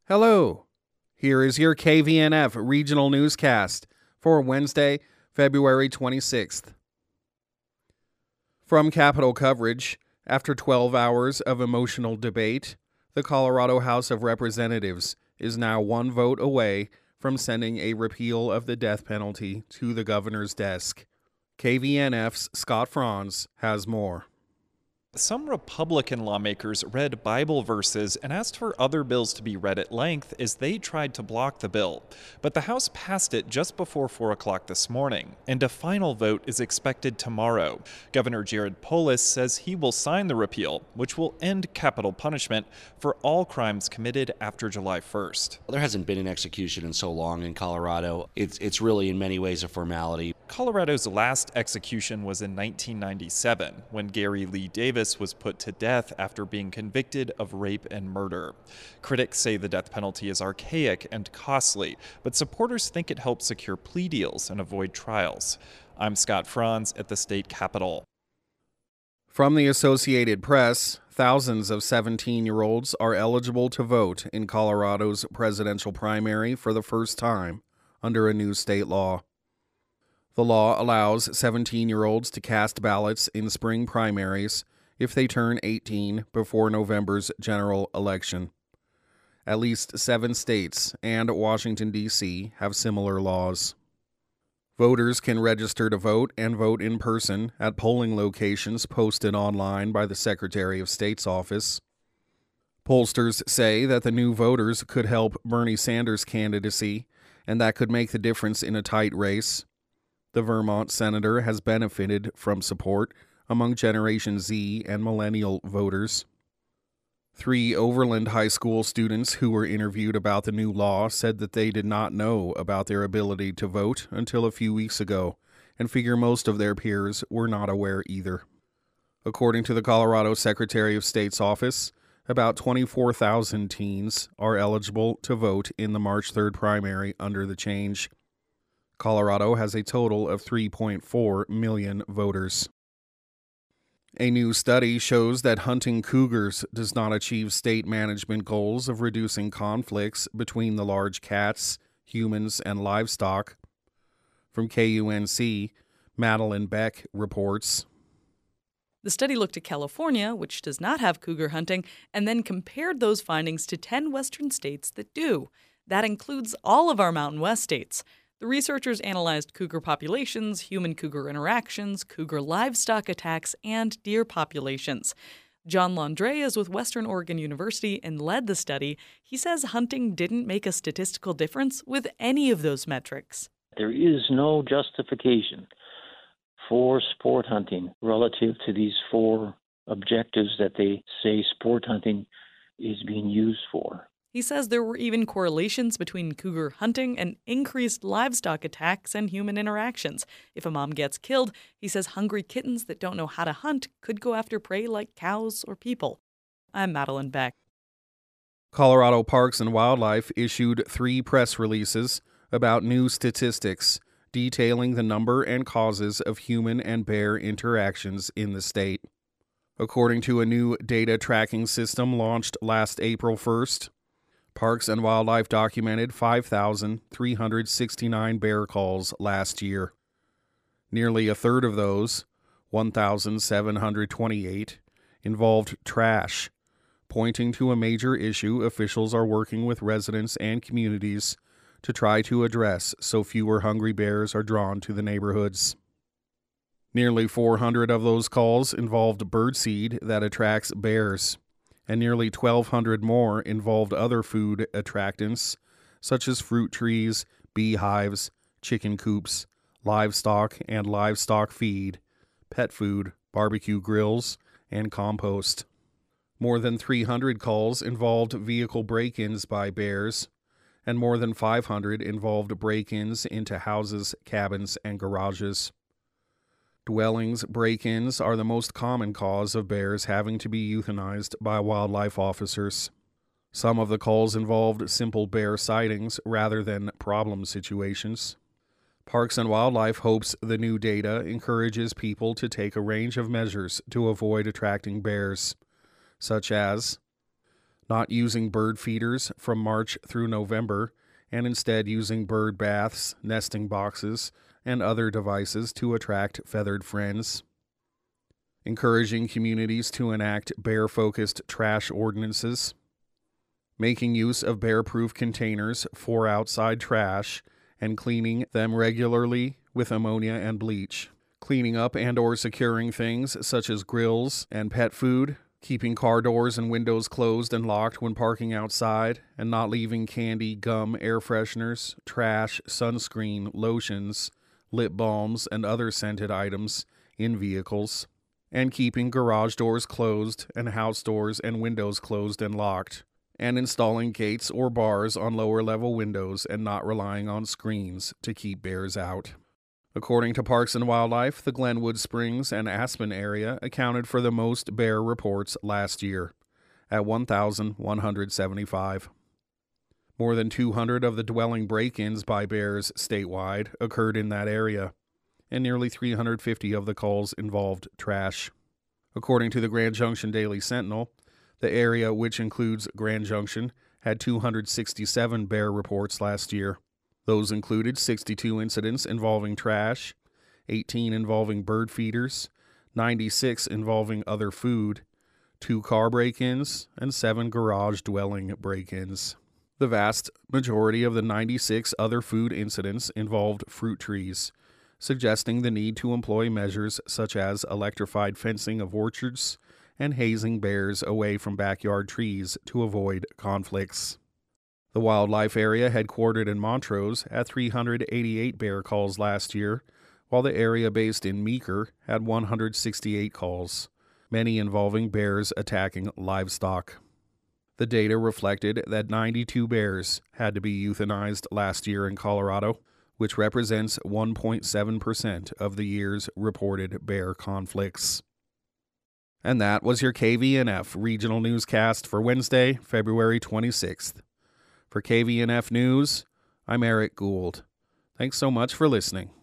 Hello, here is your KVNF regional newscast for Wednesday, February 26th. From Capitol coverage, after 12 hours of emotional debate, the Colorado House of Representatives is now one vote away from sending a repeal of the death penalty to the governor's desk. KVNF's Scott Franz has more. Some Republican lawmakers read Bible verses and asked for other bills to be read at length as they tried to block the bill. But the House passed it just before 4 o'clock this morning, and a final vote is expected tomorrow. Governor Jared Polis says he will sign the repeal, which will end capital punishment for all crimes committed after July 1st. There hasn't been an execution in so long in Colorado. It's really in many ways a formality. Colorado's last execution was in 1997, when Gary Lee Davis was put to death after being convicted of rape and murder. Critics say the death penalty is archaic and costly, but supporters think it helps secure plea deals and avoid trials. I'm Scott Franz at the state capitol. From the Associated Press, thousands of 17-year-olds are eligible to vote in Colorado's presidential primary for the first time under a new state law. The law allows 17-year-olds to cast ballots in spring primaries if they turn 18 before November's general election. At least 7 states and Washington, D.C. have similar laws. Voters can register to vote and vote in person at polling locations posted online by the Secretary of State's office. Pollsters say that the new voters could help Bernie Sanders' candidacy, and that could make the difference in a tight race. The Vermont senator has benefited from support among Generation Z and millennial voters. 3 Overland High School students who were interviewed about the new law said that they did not know about their ability to vote until a few weeks ago, and figure most of their peers were not aware either. According to the Colorado Secretary of State's office, about 24,000 teens are eligible to vote in the March 3rd primary under the change. Colorado has a total of 3.4 million voters. A new study shows that hunting cougars does not achieve state management goals of reducing conflicts between the large cats, humans, and livestock. From KUNC, Madeline Beck reports. The study looked at California, which does not have cougar hunting, and then compared those findings to 10 western states that do. That includes all of our Mountain West states. The researchers analyzed cougar populations, human-cougar interactions, cougar livestock attacks, and deer populations. John Landre is with Western Oregon University and led the study. He says hunting didn't make a statistical difference with any of those metrics. There is no justification for sport hunting relative to these 4 objectives that they say sport hunting is being used for. He says there were even correlations between cougar hunting and increased livestock attacks and human interactions. If a mom gets killed, he says hungry kittens that don't know how to hunt could go after prey like cows or people. I'm Madeline Beck. Colorado Parks and Wildlife issued 3 press releases about new statistics detailing the number and causes of human and bear interactions in the state. According to a new data tracking system launched last April 1st, Parks and Wildlife documented 5,369 bear calls last year. Nearly a third of those, 1,728, involved trash, pointing to a major issue officials are working with residents and communities to try to address so fewer hungry bears are drawn to the neighborhoods. Nearly 400 of those calls involved birdseed that attracts bears, and nearly 1,200 more involved other food attractants, such as fruit trees, beehives, chicken coops, livestock and livestock feed, pet food, barbecue grills, and compost. More than 300 calls involved vehicle break-ins by bears, and more than 500 involved break-ins into houses, cabins, and garages. Dwellings break-ins are the most common cause of bears having to be euthanized by wildlife officers. Some of the calls involved simple bear sightings rather than problem situations. Parks and Wildlife hopes the new data encourages people to take a range of measures to avoid attracting bears, such as not using bird feeders from March through November, and instead using bird baths, nesting boxes, and other devices to attract feathered friends. Encouraging communities to enact bear-focused trash ordinances. Making use of bear-proof containers for outside trash and cleaning them regularly with ammonia and bleach. Cleaning up and or securing things such as grills and pet food. Keeping car doors and windows closed and locked when parking outside, and not leaving candy, gum, air fresheners, trash, sunscreen, lotions, lip balms, and other scented items in vehicles. And keeping garage doors closed and house doors and windows closed and locked. And installing gates or bars on lower level windows and not relying on screens to keep bears out. According to Parks and Wildlife, the Glenwood Springs and Aspen area accounted for the most bear reports last year, at 1,175. More than 200 of the dwelling break-ins by bears statewide occurred in that area, and nearly 350 of the calls involved trash. According to the Grand Junction Daily Sentinel, the area, which includes Grand Junction, had 267 bear reports last year. Those included 62 incidents involving trash, 18 involving bird feeders, 96 involving other food, 2 car break-ins, and 7 garage dwelling break-ins. The vast majority of the 96 other food incidents involved fruit trees, suggesting the need to employ measures such as electrified fencing of orchards and hazing bears away from backyard trees to avoid conflicts. The wildlife area headquartered in Montrose had 388 bear calls last year, while the area based in Meeker had 168 calls, many involving bears attacking livestock. The data reflected that 92 bears had to be euthanized last year in Colorado, which represents 1.7% of the year's reported bear conflicts. And that was your KVNF regional newscast for Wednesday, February 26th. For KVNF News, I'm Eric Gould. Thanks so much for listening.